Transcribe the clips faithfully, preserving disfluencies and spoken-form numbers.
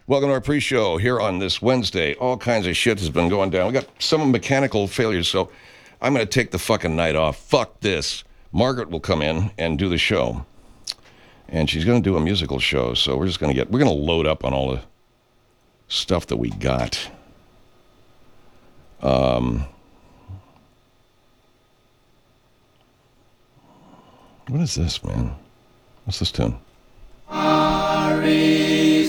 Welcome to our pre-show here on this Wednesday. All kinds of shit has been going down. We got some mechanical failures, so I'm going to take the fucking night off. Fuck this. Margaret will come in and do the show. And she's going to do a musical show, so we're just going to get, we're going to load up on all the stuff that we got. Um, what is this, man? What's this tune? Sorry,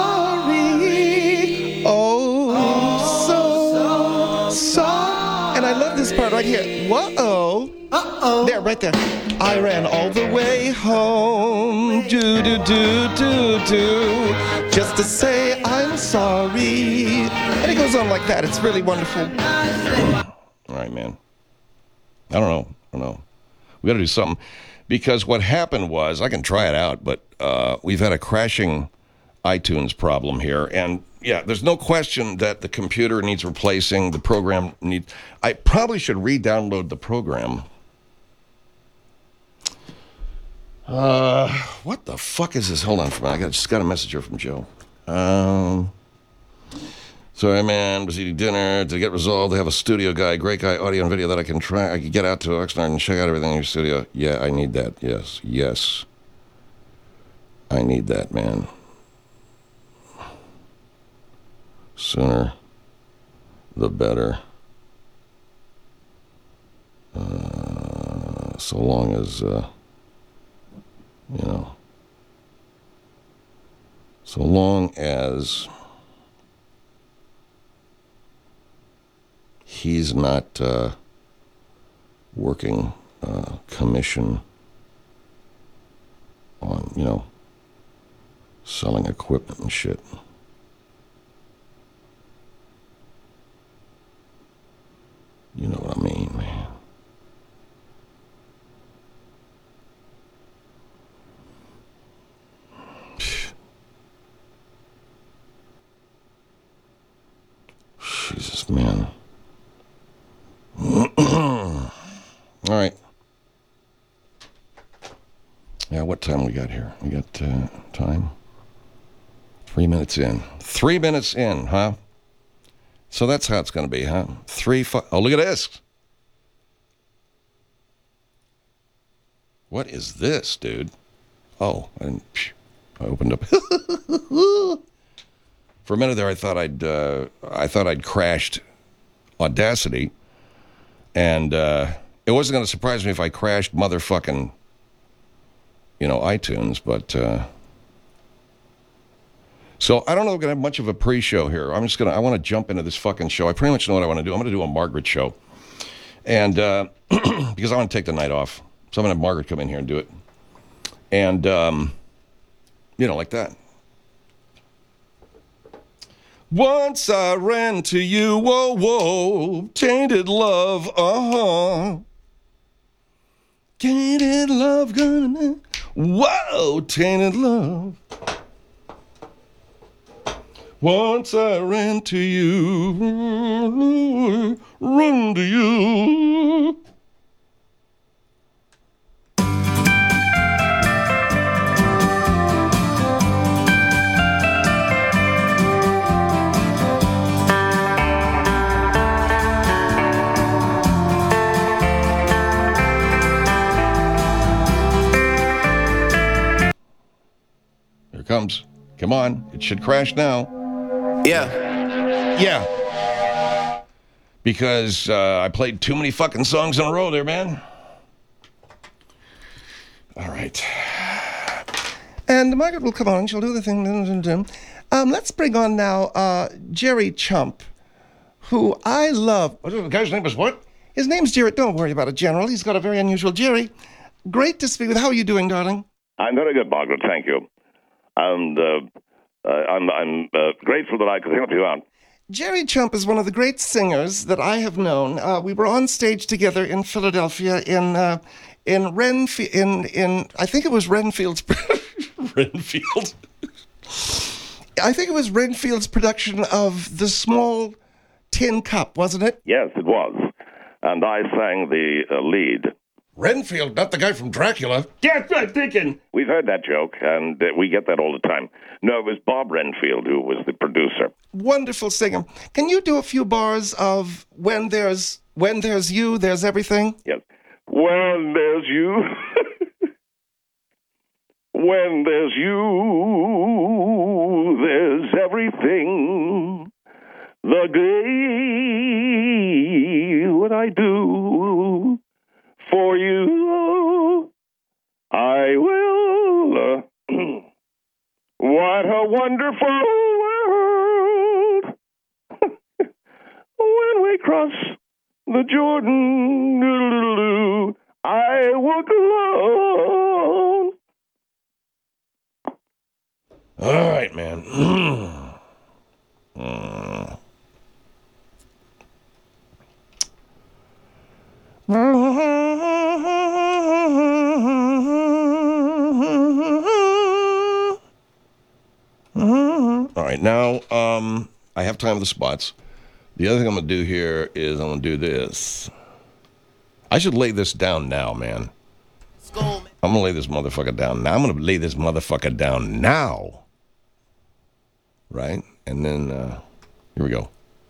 sorry, oh, so, so. And I love this part right here. Whoa, uh-oh. There, right there. I ran all the way home, do, do, do, do, do, just to say I'm sorry. And it goes on like that. It's really wonderful. All right, man. I don't know. I don't know. We got to do something. Because what happened was, I can try it out, but uh, we've had a crashing iTunes problem here. And, yeah, there's no question that the computer needs replacing. The program needs... I probably should re-download the program. Uh, what the fuck is this? Hold on for a minute. I got, just got a message here from Joe. Um... Sorry, man, was eating dinner to get resolved. They have a studio guy, great guy, audio and video that I can try. I can get out to Oxnard and check out everything in your studio. Yeah, I need that. Yes, yes. I need that, man. Sooner, the better. Uh, so long as, uh, you know, so long as... he's not uh, working uh, commission on, you know, selling equipment and shit. You know what I mean, man. Jesus, man. All right. Yeah, what time we got here? We got uh, time? Three minutes in. Three minutes in, huh? So that's how it's going to be, huh? Three, five. Oh, look at this. What is this, dude? Oh, I, didn't, I opened up. For a minute there, I thought I'd, uh, I thought I'd crashed Audacity. And uh, it wasn't going to surprise me if I crashed motherfucking, you know, iTunes, but... Uh, so I don't know if we're going to have much of a pre-show here. I'm just going to... I want to jump into this fucking show. I pretty much know what I want to do. I'm going to do a Margaret show. And uh, because I want to take the night off. So I'm going to have Margaret come in here and do it. And, um, you know, like that. Once I ran to you, whoa, whoa, tainted love, uh-huh. Tainted love, gonna, whoa, tainted love. Once I ran to you, run to you. Comes. Come on. It should crash now. Yeah. Yeah. Because uh, I played too many fucking songs in a row there, man. All right. And Margaret will come on. She'll do the thing. Um, let's bring on now uh, Jerry Chump, who I love. The guy's name is what? His name's Jerry. Don't worry about it, General. He's got a very unusual Jerry. Great to speak with. How are you doing, darling? I'm very good, Margaret. Thank you. And uh, uh, I'm, I'm uh, grateful that I could help you out. Jerry Chump is one of the great singers that I have known. Uh, we were on stage together in Philadelphia in uh, in Renfield. In in I think it was Renfield's. Renfield. I think it was Renfield's production of The Small Tin Cup, wasn't it? Yes, it was. And I sang the uh, lead. Renfield, not the guy from Dracula. That's what I'm thinking. We've heard that joke, and uh, we get that all the time. No, it was Bob Renfield who was the producer. Wonderful singer. Can you do a few bars of when there's when there's you, there's everything? Yes. When there's you, when there's you, there's everything. The day what I do for you, I will. Uh, what a wonderful world when we cross the Jordan. I walk alone. All right, man. uh. All right, now um, I have time for the spots. The other thing I'm going to do here is I'm going to do this. I should lay this down now, man. I'm going to lay this motherfucker down now. I'm going to lay this motherfucker down now. Right? And then, uh, here we go.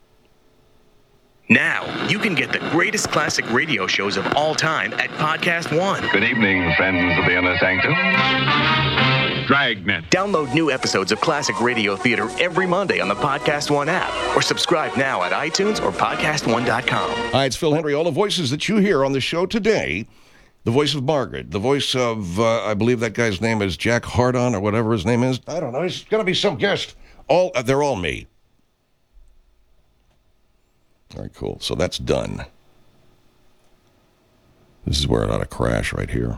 Now, you can get the greatest classic radio shows of all time at Podcast One. Good evening, friends of the Inner Sanctum. Dragnet. Download new episodes of classic radio theater every Monday on the Podcast One app, or subscribe now at iTunes or podcast one dot com. Hi, it's Phil Henry. All the voices that you hear on the show today, the voice of Margaret, the voice of, uh, I believe that guy's name is Jack Hardon or whatever his name is. I don't know. He's going to be some guest. All uh, They're all me. All right, cool. So that's done. This is where it ought to crash right here.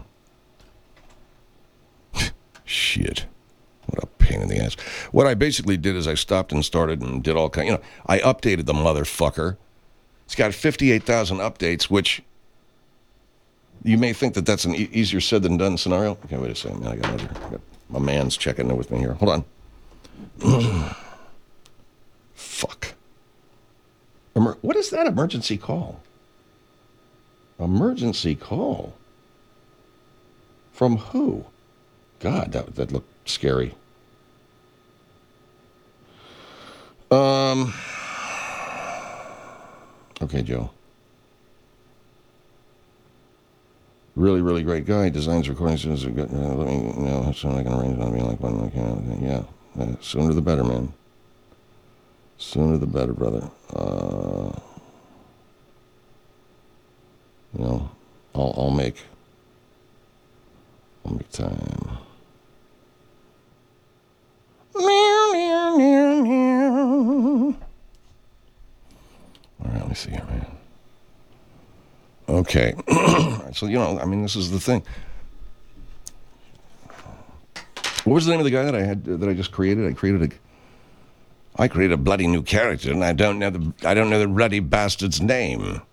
Shit. What a pain in the ass. What I basically did is I stopped and started and did all kind. You know, I updated the motherfucker. It's got fifty-eight thousand updates, which you may think that that's an e- easier said than done scenario. Okay, wait a second. Man, I got another. I got, my man's checking in with me here. Hold on. Fuck. Emer- what is that emergency call? Emergency call? From who? God, that that looked scary. Um. Okay, Joe. Really, really great guy. Designs recordings. Is a good. Uh, let me you know how soon I can arrange it on me like one. Like, yeah, uh, sooner the better, man. Sooner the better, brother. Uh, you know, I'll I'll make. I'll make time. Meow, meow, meow, meow. All right, let me see here, man. Okay. All right, so, you know, I mean, this is the thing. What was the name of the guy that I had, that I just created? I created a, I created a bloody new character, and I don't know the, I don't know the ruddy bastard's name.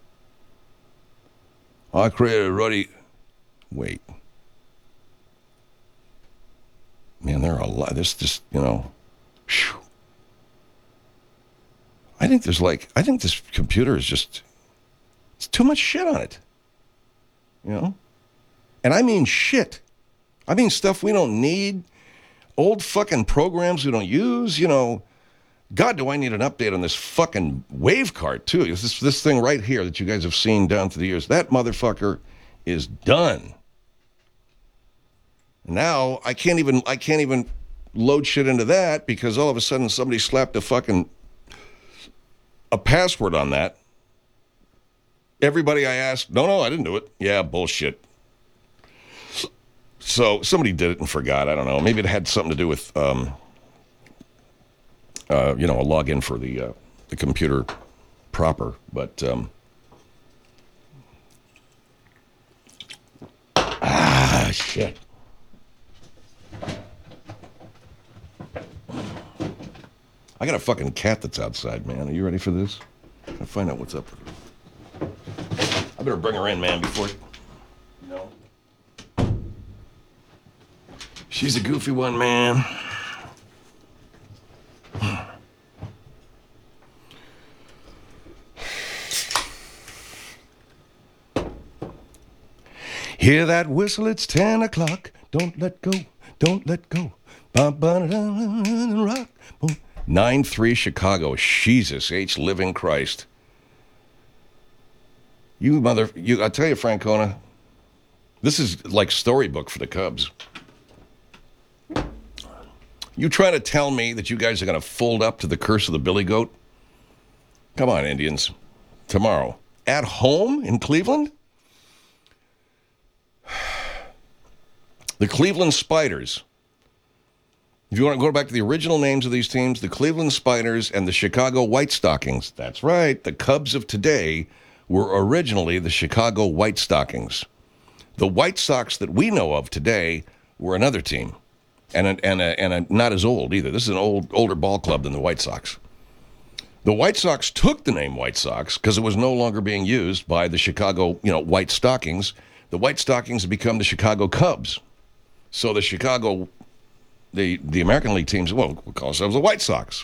I created a ruddy, wait. Man, there are a lot. There's just, you know, whew. I think there's like, I think this computer is just, it's too much shit on it. You know? And I mean shit. I mean stuff we don't need. Old fucking programs we don't use, you know. God, do I need an update on this fucking wave card, too. This, this thing right here that you guys have seen down through the years. That motherfucker is done. Now I can't even I can't even load shit into that because all of a sudden somebody slapped a fucking a password on that. Everybody I asked, no, no, I didn't do it. Yeah, bullshit. So somebody did it and forgot. I don't know. Maybe it had something to do with um, uh, you know, a login for the uh, the computer proper. But um, ah, shit. I got a fucking cat that's outside, man. Are you ready for this? I'm gonna find out what's up with her. I better bring her in, man, before... No. She's a goofy one, man. Hear that whistle, it's ten o'clock. Don't let go, don't let go. Rock. nine three Chicago. Jesus H. Living Christ. You mother... You, I tell you, Francona, this is like storybook for the Cubs. You trying to tell me that you guys are going to fold up to the curse of the Billy Goat? Come on, Indians. Tomorrow. At home in Cleveland? The Cleveland Spiders. If you want to go back to the original names of these teams, the Cleveland Spiders and the Chicago White Stockings. That's right. The Cubs of today were originally the Chicago White Stockings. The White Sox that we know of today were another team. And a, and a, and a, not as old either. This is an old older ball club than the White Sox. The White Sox took the name White Sox because it was no longer being used by the Chicago, you know, White Stockings. The White Stockings have become the Chicago Cubs. So the Chicago, the the American League teams, well, we call ourselves the White Sox.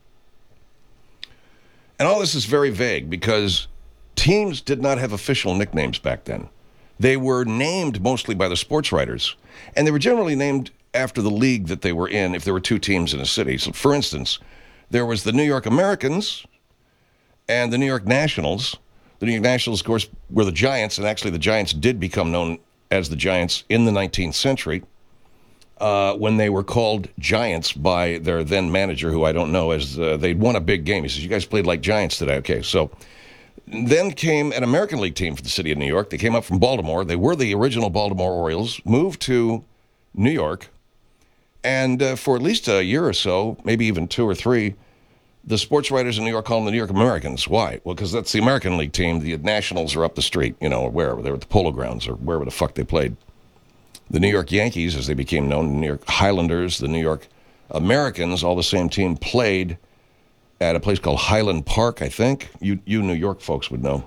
And all this is very vague because teams did not have official nicknames back then. They were named mostly by the sports writers, and they were generally named after the league that they were in if there were two teams in a city. So, for instance, there was the New York Americans and the New York Nationals. The New York Nationals, of course, were the Giants, and actually the Giants did become known as the Giants in the nineteenth century uh, when they were called Giants by their then manager, who I don't know, as uh, they'd won a big game. He says, you guys played like Giants today. Okay, so then came an American League team for the city of New York. They came up from Baltimore. They were the original Baltimore Orioles, moved to New York. And uh, for at least a year or so, maybe even two or three, the sports writers in New York call them the New York Americans. Why? Well, because that's the American League team. The Nationals are up the street, you know, or wherever. They were at the Polo Grounds or wherever the fuck they played. The New York Yankees, as they became known, the New York Highlanders, the New York Americans, all the same team, played at a place called Highland Park, I think. You, you New York folks would know.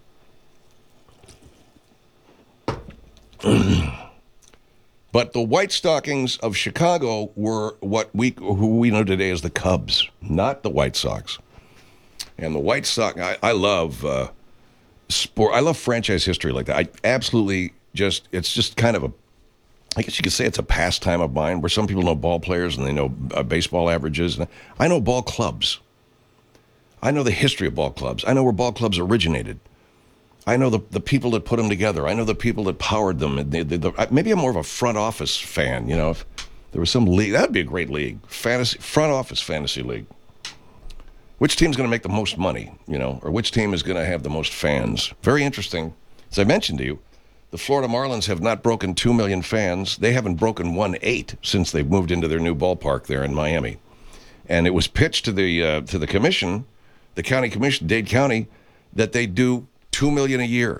But the White Stockings of Chicago were what we who we know today as the Cubs, not the White Sox. And the White Sox, I, I love uh, sport. I love franchise history like that. I absolutely just, it's just kind of a, I guess you could say it's a pastime of mine, where some people know ball players and they know uh, baseball averages. I know ball clubs. I know the history of ball clubs. I know where ball clubs originated. I know the the people that put them together. I know the people that powered them. And the, the, the, maybe I'm more of a front office fan. You know, if there was some league, that'd be a great league. Fantasy front office fantasy league. Which team's going to make the most money? You know, or which team is going to have the most fans? Very interesting. As I mentioned to you, the Florida Marlins have not broken two million fans. They haven't broken one eight since they've moved into their new ballpark there in Miami. And it was pitched to the uh, to the commission, the county commission, Dade County, that they do Two million a year.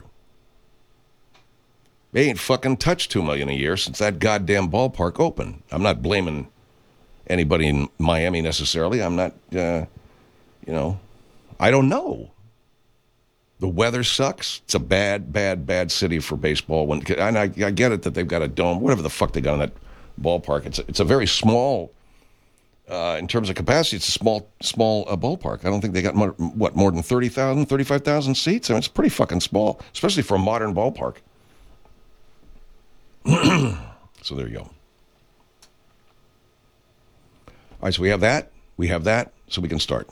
They ain't fucking touched two million a year since that goddamn ballpark opened. I'm not blaming anybody in Miami necessarily. I'm not, uh, you know, I don't know. The weather sucks. It's a bad, bad, bad city for baseball. When and I, I get it that they've got a dome, whatever the fuck they got in that ballpark. It's a, it's a very small. Uh, in terms of capacity, it's a small, small uh, ballpark. I don't think they got, more, what, more than thirty thousand, thirty-five thousand seats? I mean, it's pretty fucking small, especially for a modern ballpark. So there you go. All right, so we have that. We have that, so we can start.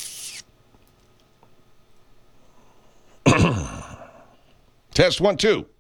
Test one, two.